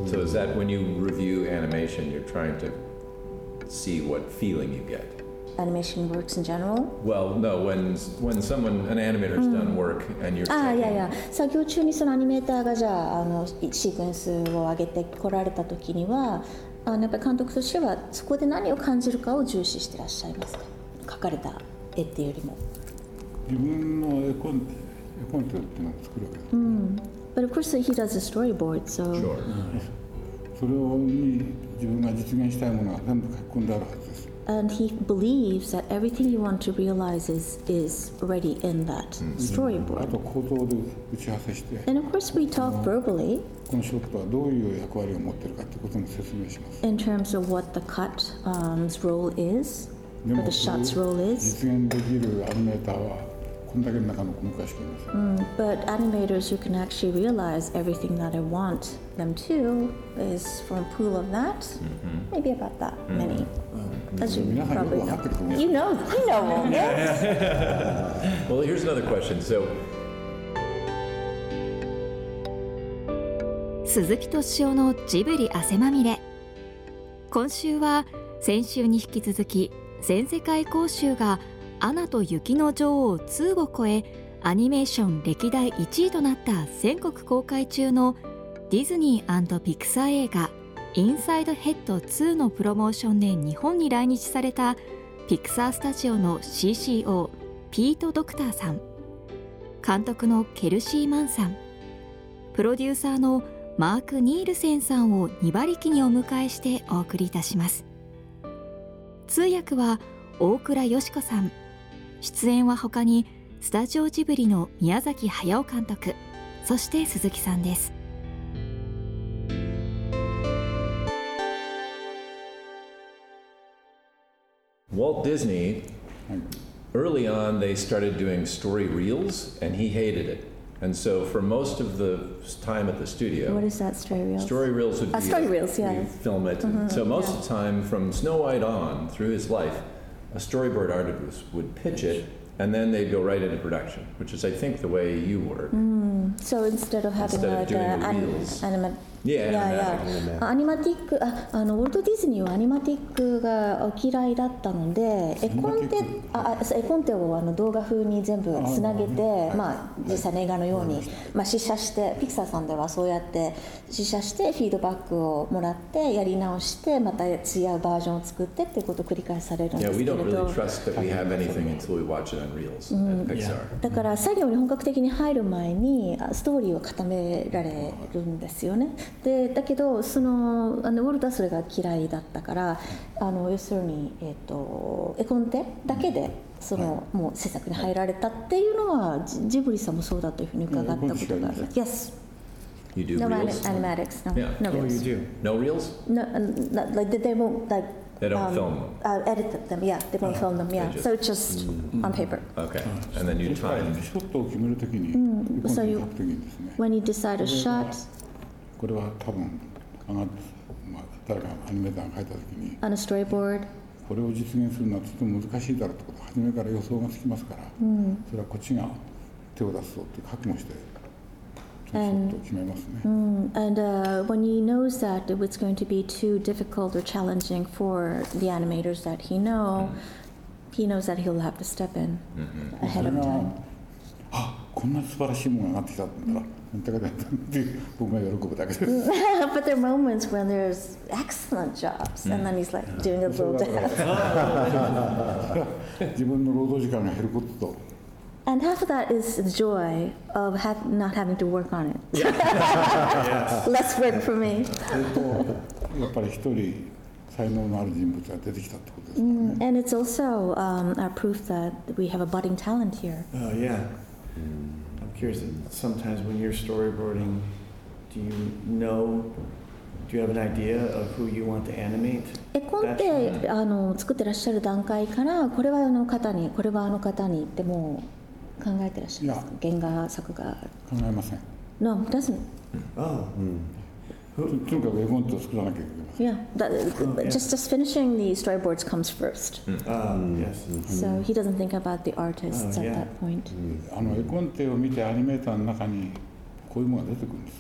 So is that when you review animation, you're trying to see what feeling you get? Animation works in general? Well, no, when someone, an animator's done work and you're checking. 作業中にそのアニメーターがじゃあシークエンスを上げてこられた時にはやっぱり監督としてはそこで何を感じるかを重視してらっしゃいますか？描かれた絵っていうよりも。 自分の絵コンテっていうのを作るわけです。 But of course he does a storyboard, so. Sure. それに自分が実現したいものが全部書き込んであるはずです。 And he believes that everything you want to realize is already in that あ storyboard. と構造で打ち合わせして、 And of course we talk verbally このショットはどういう役割を持っているかということも説明します。 in terms of what the cut's role is, で or も the shot's role is. 実現できるアニメーターはこんだけの中の細かいしかいません。 But animators who can actually realize everything that I want them to is from a pool of that, maybe about that many. As you 皆さんよく probably 分かってると思 know. います。 You know all this. Well, here's another question. So, 鈴木敏夫のジブリ汗まみれ。今週は先週に引き続き全世界公衆がアナと雪の女王2を超えアニメーション歴代1位となった全国公開中のディズニー&ピクサー映画インサイドヘッド2のプロモーションで日本に来日されたピクサースタジオの CCO ピート・ドクターさん、監督のケルシー・マンさん、プロデューサーのマーク・ニールセンさんを2馬力にお迎えしてお送りいたします。通訳は大倉佳子さん、出演は他にスタジオジブリの宮崎駿監督、そして鈴木さんです。 Walt Disney, early on they started doing story reels and he hated it. And so for most of the time at the studio, What is that story reel? story reels would be story reels, yeah. we film it. So most of the time from Snow White on through his life, a storyboard artist would pitch it and then they'd go right into production, which is I think the way you work. So instead of having Instead of like doing the an reels. animate Yeah, yeah. アニマティックウォルト・ディズニーはアニマティックがお嫌いだったので絵コンテを動画風に全部つなげて、実際の映画のように、試写してピクサーさんではそうやって試写してフィードバックをもらってやり直してまた違うバージョンを作ってっていうことを繰り返されるんで Yeah, す we けれ don't ど really trust that we have anything until we watch it on reels at Pixar. だから作業に本格的に入る前にストーリーを固められるんですよね。でだけどウォルトはそれが嫌いだったから要するに、絵コンテだけでもう制作に入られたっていうのはジブリさんもそうだというふうに伺ったことがある。Yes. You do No reels? animatics. No. Yeah. No Oh, reels. you do? No reels? No, like they won't like. They don't film them. Edit them. Yeah, they won't film them. Yeah. They just- So it's just on paper. Okay. And then you それから time. ショットを決めるときに、絵コンテを書くときにですね、 When you decide a shot これは多分誰かアニメーターが書いたときに on a storyboard. これを実現するのはとても難しいだろうってことは初めから予想がつきますから、それはこっちが手を出すぞって覚悟してショットを決めますね。 And when he knows that it was going to be too difficult or challenging for the animators that he knows that he'll have to step in ahead それ of が time. こんな素晴らしいものが上がってきたって言ったら本当かだって僕が喜ぶだけです But there are moments when there's excellent jobs, and then he's like doing a little bit. 自分の労働時間が減ることと And half of that is the joy of not having to work on it. Less work for me. やっぱり一人才能のある人物が出てきたってことですからね。 And it's also a proof that we have a budding talent here. Oh, yeah. I'm curious, sometimes when you're storyboarding, do you have an idea of who you want to animate? 絵コンテ作ってらっしゃる段階からこれはあの方にこれはあの方にってもう考えてらっしゃるんですか？原画作画。 考えません。 No, it doesn't. Oh. とにかく絵コンテを作らなきゃいけません。 Yeah, just finishing the storyboards comes first. Yes. So he doesn't think about the artists at that point. 絵コンテを見てアニメーターの中にこういうものが出てくるんです。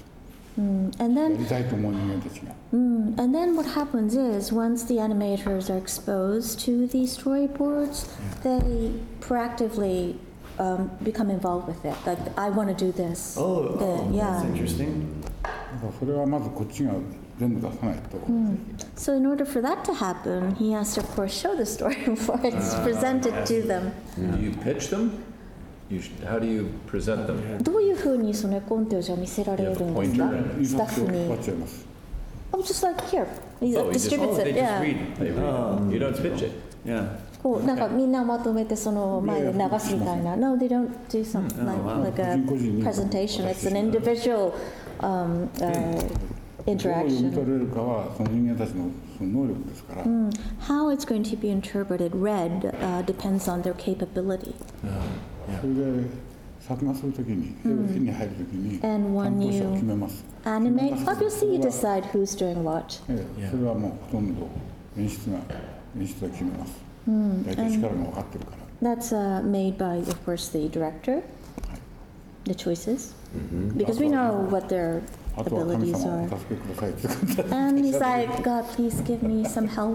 And や then りたいと思う人間たちが And then what happens is once the animators are exposed to these storyboards, they proactively become involved with it. Like, I want to do this. Oh, Then, that's yeah. interesting. だからそれはまずこっちが全部出さないと、 So in order for that to happen, he has to, of course, show the story before it's presented to them. Do you pitch them? How do you present them? どういうふうにその絵コンテをじゃあ見せられるんですか？ 印スタッ刷終フにわっ。ちゃいます Oh, just like here. He Oh, he just- distributes Oh, they it. just Yeah. read. They read. You don't pitch it. Yeah. こうなんかみんなまとめてその前で流すみたいな。No, they don't do something like a 個人に presentation. It's an individual どう読み interaction. 取れるかはその人間たちのその能力ですから、 How it's going to be interpreted, read, depends on their capability. それで作画するときに、絵に入るときに And 担 when 当者を you 決めます、 animate, obviously you decide who's doing what. それはもうほとんど演出が決めます、大体力が分かってるから That's made by, of course, the director, the choices, because we know what their あとは神 abilities 様 are. お助けくださいって言って And he's like, God, please give me some help.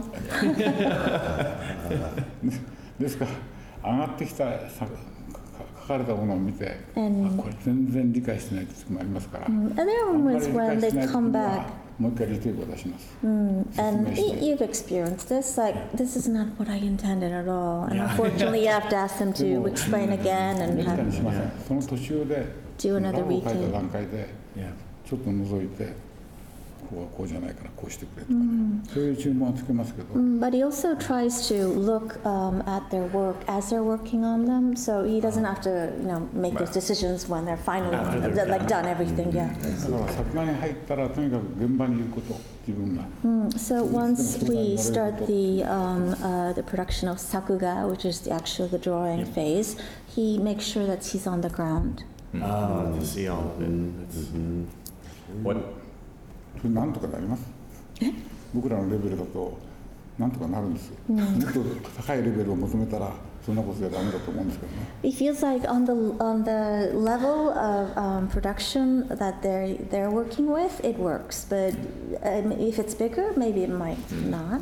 ですから上がってきた書かれたものを見て、 And- これ全然理解してない時もありますから、 And there are あんまり moments 理 when 解 they しない時 come には back, もう一回リテークを出します、 and Information. you've experienced this, like, this is not what I intended at all. And unfortunately, you have to ask them to explain again め and ったに have しません、その途中で do ラ another ブを書いた retake. 段階で Yeah. ちょっと覗いてここはこうじゃないからこうしてくれとかね、そういう注文はつけますけど、 But he also tries to look at their work as they're working on them, so he doesn't have to, make those decisions when they're finally like done everything. Yeah. だから作画に入ったらとにかく現場にいること自分が So once we start the production of sakuga, which is the drawing phase, he makes sure that he's on the ground. To see all of it. That's- What? それなんとかなります僕らのレベルだとなんとかなるんですよ、もっと高いレベルを求めたらそんなことじゃダメだと思うんですけどね It feels like on the level of production that they're working with, it works. But if it's bigger, maybe it might not.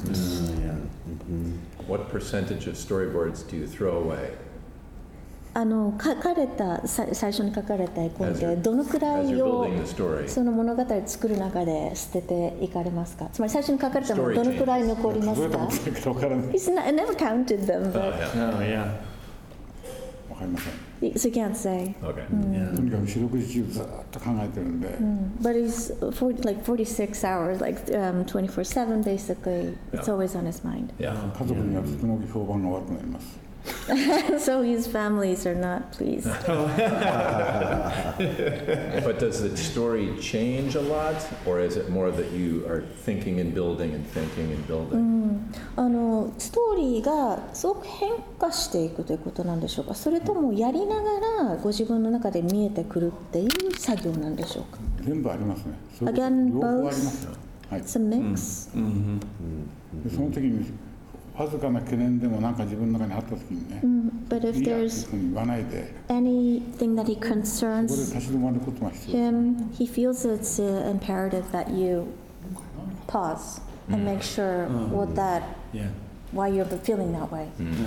What percentage of storyboards do you throw away 書かれた最初に書かれた絵コン as テ you're, どのくら as い you're を building the story? その物語を作る中で捨てていかれますか？つまり最初に書かれたもの Story どのくらい残りま数えたすかことないから分からない ？He's not, I never counted them, but Oh, yeah. 分かりません so you can't say. Okay. とにかく四六時中ずっと考えてるんで、 But he's 46 hours, like 24/7 basically. It's always on his mind. Yeah. 家族にはとても評判が悪くなります So his families are not pleased. But does the story change a lot, or is it more that you are thinking and building and thinking and building? ストーリーがすごく変化していくということなんでしょうか？それともやりながらご自分の中で見えてくるっていう作業なんでしょうか？ 全部ありますねそういうこと Again, 両方ありますよ、はい、 It's a mix. でその時にわずかな懸念でもなんか自分の中にあった時にね、 But if いやっていう there's ふうに言わないで anything that he ここで concerns 立ち止まることが必要です him, he feels it's imperative that you pause and make sure what that, Yeah. why you're feeling that way.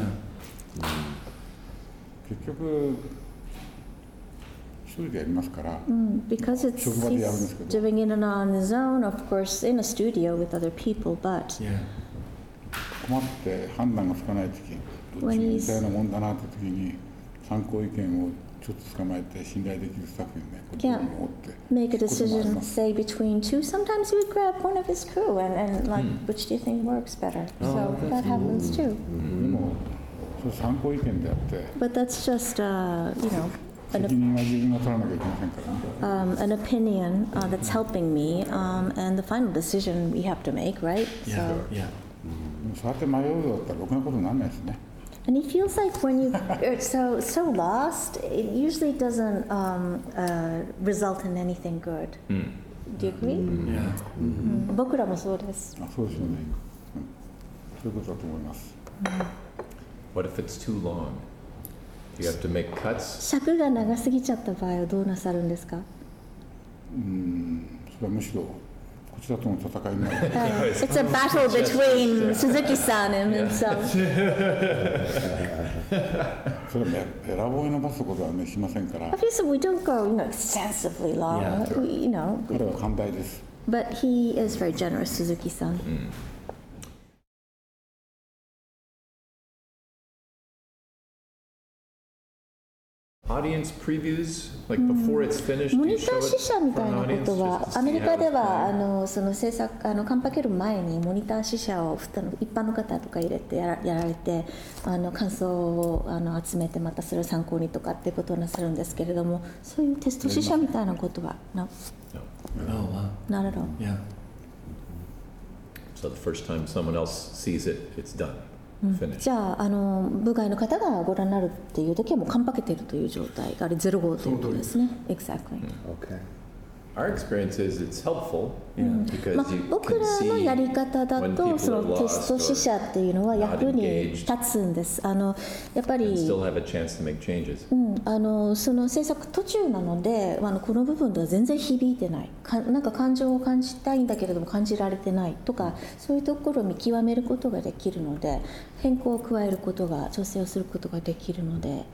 結局一人でやりますから Because it's he's doing it on his own, of course, in a studio with other people, but Yeah. 困って判断がつかない時どっちも似たようなもんだなって時に参考意見をちょっと捕まえて信頼できるスタッフにねこれどう思って make a こともあり decision, ます say between two. Sometimes he would grab one of his crew and like, which do you think works better? So that happens too. でもそれ参考意見であって But that's just, 責任は自分が取らなきゃいけませんからね an opinion that's helping me, and the final decision we have to make, right? Yeah. So, Yeah. でもそうやって迷うようだったらろくなことにならないですね and he feels like when you are so lost, it usually doesn't result in anything good. Do you agree? Yeah. 僕らもそうです。 あそうですよね、そういうことだと思います What if it's too long? Do you have to make cuts? 尺が長すぎちゃった場合はどうなさるんですか？ それはむしろこちらとの戦いになる。 It's a battle between Suzuki-san and himself. それはべらぼうに伸ばすことは、ね、しませんから。 Obviously, we don't go, excessively long. Yeah. 彼は寛大です。 But he is very generous, Suzuki-san. Audience previews, like before it's finished, モ do you ニタ show ー it 試写み for たい an なこ audience と just は to アメ see リ how カで it's は going? その制作カンパケる前にモニター試写を一般の方とか入れてやられて感想を集めてまたそれを参考にとかっていうことをなさるんですけれども、そういうテスト試写みたいなことは No. Oh, wow. not at all. Yeah. So the first time someone else sees it, it's done, finished. じゃあ部外の方がご覧になるっていう時はもうカンパケてるという状態があれ05ということですね。Exactly. Okay. Our experience is it's helpful, because まあ you 僕 can らのやり see 方だ when と people そ are のテスト lost 試写 or っていうのは役に not engaged 立つんです。やっぱ and り still have a chance to make changes. その制作途中なのでこの部分では全然響いてないなんか感情を感じたいんだけれども感じられてないとか、そういうところを見極めることができるので、変更を加えることが調整をすることができるので、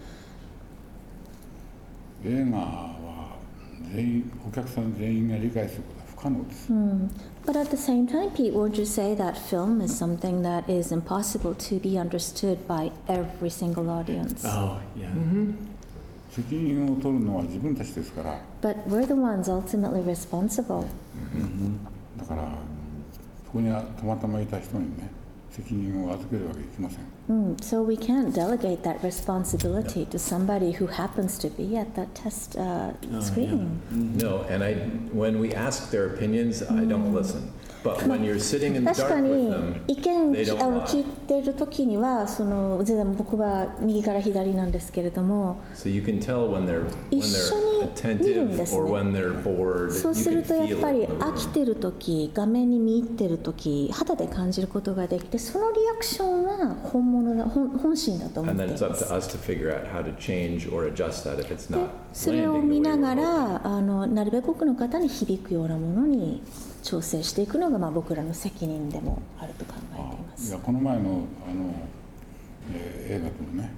映画はお客さん全員が理解することは不可能です。 But at the same time, Pete, would you say that film is something that is impossible to be understood by every single audience? Oh, yeah. 責任を取るのは自分たちですから。 But we're the ones ultimately responsible. だからそこにはたまたまいた人にね責任を預けるわけいきません。 So we can't delegate that responsibility to somebody who happens to be at that test screening. No, and when we ask their opinions, I don't listen. But when you're sitting in the 確か dark に with them, 意見 they don't 聞い lie. ている時には全然僕は右から左なんですけれども、 So you can tell when they're 一緒に見るんです attentive ね。 or when they're bored. そう You する can とやっ feel ぱり it in the 飽き room. てる時、画面に見入ってる時、肌で感じることができて、そのリアクションは本物だ、本心だと思っ And て then い it's ま up す。 to us to figure out how to change or adjust that if it's で not それを landing 見 the な way が we're hoping. らなるべく多くの方に響くようなものに調整していくのが僕らの責任でもあると考えていまいす。 やこの前の映画でもね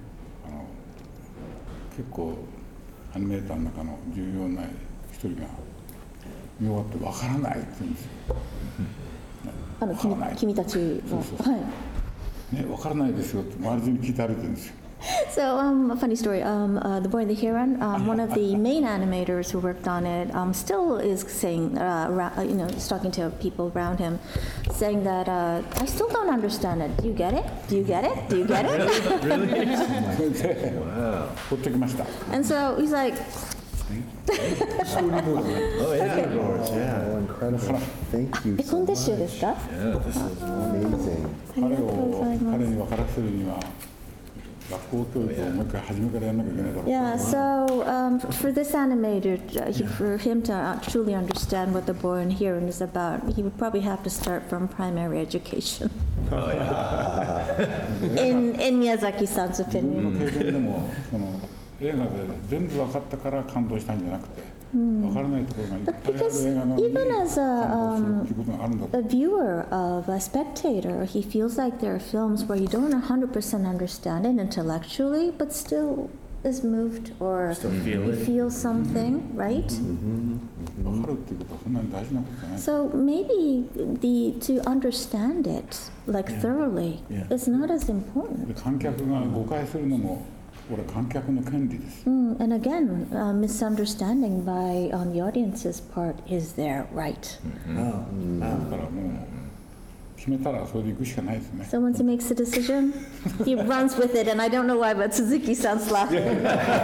結構アニメーターの中の重要な一人が見終わってわからないって言うんですよ。わからない君たちは、 そうそうはい。 ね、わからないですよって周り中に聞いて歩いてるんですよ。 So, a funny story. The Boy and the Heron, one of the main animators who worked on it, still is saying, he's talking to people around him, saying that I still don't understand it. Do you get it? Do you get it? Do you get it? それで取ってきました。 And so he's like, Oh, yeah. Oh, incredible. Thank you コ so ンテッシュ much. ですか？ Amazing. 彼に分からせるには学校教育をもう一回初めからやらなきゃいけないだろう。 Yeah, so for this animator, for him to truly understand what The Boy and the Heron is about, he would probably have to start from primary education. in Miyazaki-san's 自分 opinion. の経験でもその映画で全部分かったから感動したんじゃなくて、分からないところがいっぱいある映画なのに Even as 感動するっていうことがあるんだと。 a viewer, of a spectator, he feels like there are films where you don't 100% understand it intellectually, but still is moved or Still feel it. feel something, right? 分かるっていうことはそんなに大事なことじゃない。 So maybe to understand it like thoroughly Yeah. is not as important. で観客が誤解するのもこれ観客の権利です。 And again, misunderstanding by on the audience's part is their right. だからもう決めたらそれで行くしかないですね。 So once he makes a decision, he runs with it, and I don't know why, but Suzuki sounds laughing.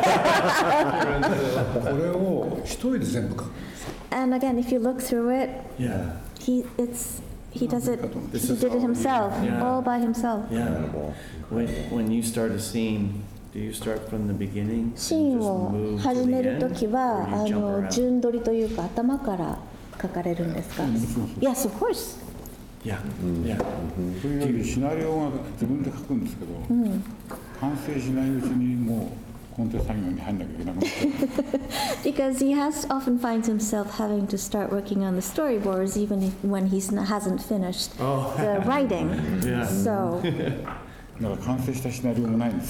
これを一人で全部書く。 And again, if you look through it, Yeah. he does it. This He is did it all himself, you. Yeah. all by himself. Yeah. When you start a scene, do you start from the beginning? シーン and just を move to 始め the る end? ときは Or you jump around? 順取りというか頭から書かれるんですか？ Yes, of course. Yeah. Yeah. というよりシナリオが自分で書くんですけど、完成しないうちにもうコンテ作業に入んなきゃいけなくなって because he often finds himself having to start working on the storyboards even when he hasn't finished the writing. Yeah. So だから完成したシナリオもないんです。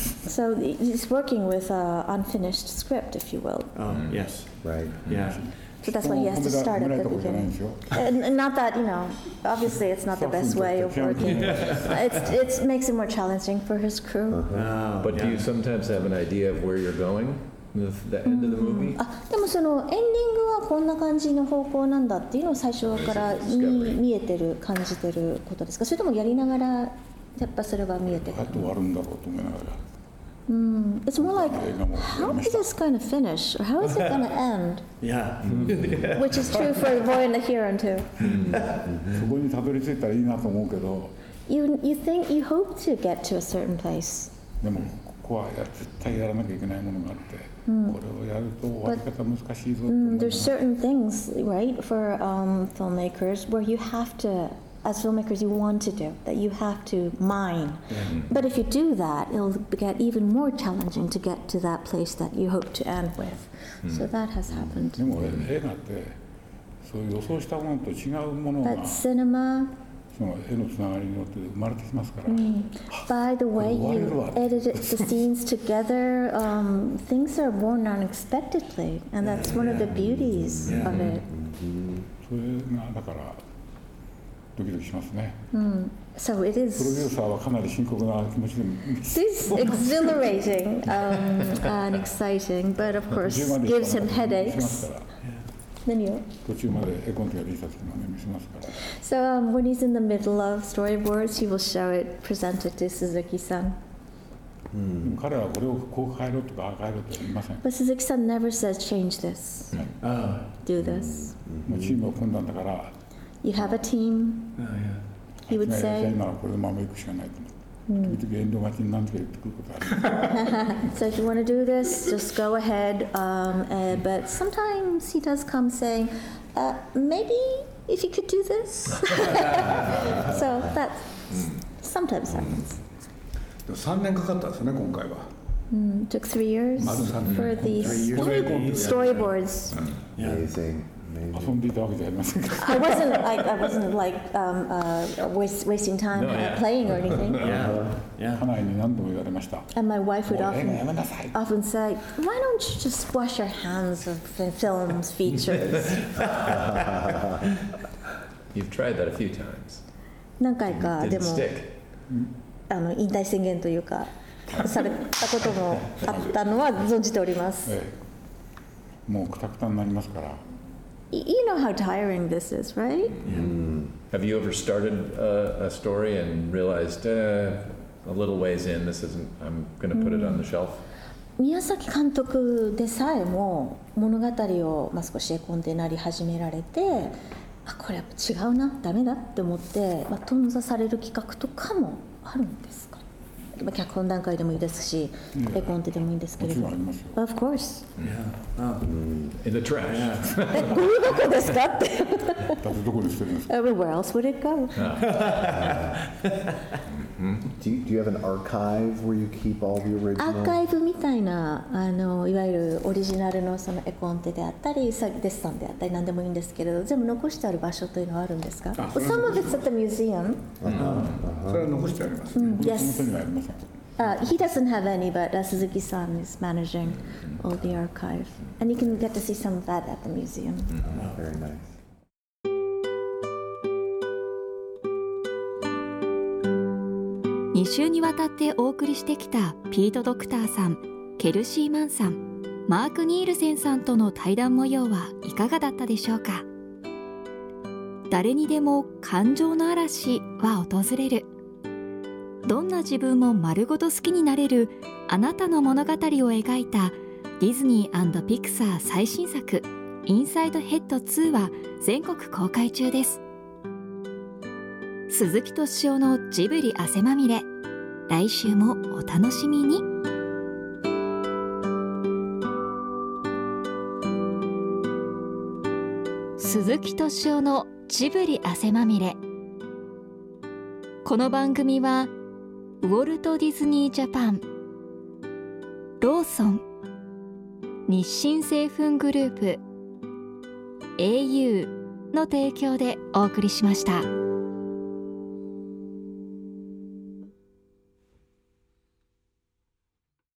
so he's working with an unfinished script, if you will. Oh, yes. Right. Yeah. So that's why he has to start at the beginning. And not that, obviously it's not the best way of working. It makes it more challenging for his crew. Oh, But do you sometimes have an idea of where you're going? The end of the movie? でもそのエンディングはこんな感じの方向なんだっていうのを最初から見えてる感じてることですか？それともやりながらやっぱそれは見えてる？ あと終わるんだろうと思いながら。 It's more like, how is this going to finish? Or how is it going to end? Yeah. Which is true for The Boy and the Heron too. そこにたどり着いたらいいなと思うけど、 You hope to get to a certain place. でもここは絶対やらなきゃいけないものがあって、これをやると終わり方難しいぞと思いながら。 There's certain things, right, for filmmakers where you have to, as filmmakers, you want to do, that you have to mine. But if you do that, it'll get even more challenging to get to that place that you hope to end with. So that has happened. でも映画ってそういう予想したものと違うものが That cinema, その絵のつながりによって生まれてきますから。 by the way you edited the scenes together, things are born unexpectedly, and that's one of the beauties of it. それがだからドキドキしますね。 So it プロデュー is. サーはかなり深刻な気持ちで It's exhilarating and exciting, but of course 途中まで gives him 見せま headaches. すから。 途中まで絵コンテができた時のね見せますから。 So when he's in the middle of storyboards, he will show it, present it to Suzuki-san. でも彼はこれをこう変えろとかああ変えろとは言いません。 But Suzuki-san never says, change this, Oh, do this. もうチームを組んだんだから You have a team, oh yeah. he would やりたい say. ならこれでまま行くしかないと思って。時々遠慮がちに何とか言ってくることある。 So if you want to do this, just go ahead. But sometimes he does come saying, maybe if you could do this. So that sometimes happens. でも3年かかったんですよね今回は。 Took 3 years for the storyboards. Amazing. 遊んでいたわけじゃありませんから。 I wasn't like wasting time playing or anything. Yeah. 家 Yeah. 内に何度も言われました。 And my wife would もう映画や often めなさい。 often say, "Why don't you just wash your hands of films, features?" You've tried that a few times. 何回かで Didn't も stick. 引退宣言というかされたこともあったのは存じております。 もうクタクタになりますから。 You know how tiring this is, right? Have you ever started a story and realized a little ways in, this isn't, I'm going to put it on the shelf? 宮崎監督でさえも物語を、少し絵コンテなり始められて、これやっぱ違うな、ダメだって思って、頓挫される企画とかもあるんですか？脚本段階でもいいですし、絵コンテでもいいんですけれど。 もちろんありますよ。 Of course. Yeah. Oh. In the trash. ゴミ箱ですかって。 だってどこに捨てるんですか。 Where else would it go? Do you have an archive where you keep all the アー original? カイブみたいな、いわゆるオリジナルのその絵コンテであったり、デッサンであったり何でもいいんですけれど、全部残してある場所というのはあるんですか？ Some of it's at the museum. それは残してあります。 手 Yes. にはありません。 He doesn't have any, but Suzuki-san is managing all the archive. And you can get to see some of that at the museum. Very nice. 2週にわたってお送りしてきたピート・ドクターさん、ケルシー・マンさん、マーク・ニールセンさんとの対談模様はいかがだったでしょうか。誰にでも感情の嵐は訪れる。どんな自分も丸ごと好きになれるあなたの物語を描いたディズニー&ピクサー最新作インサイドヘッド2は全国公開中です。鈴木敏夫のジブリ汗まみれ、来週もお楽しみに。鈴木敏夫のジブリ汗まみれ。この番組はウォルト・ディズニー・ジャパン、ローソン、 日清製粉グループ au の提供でお送りしました。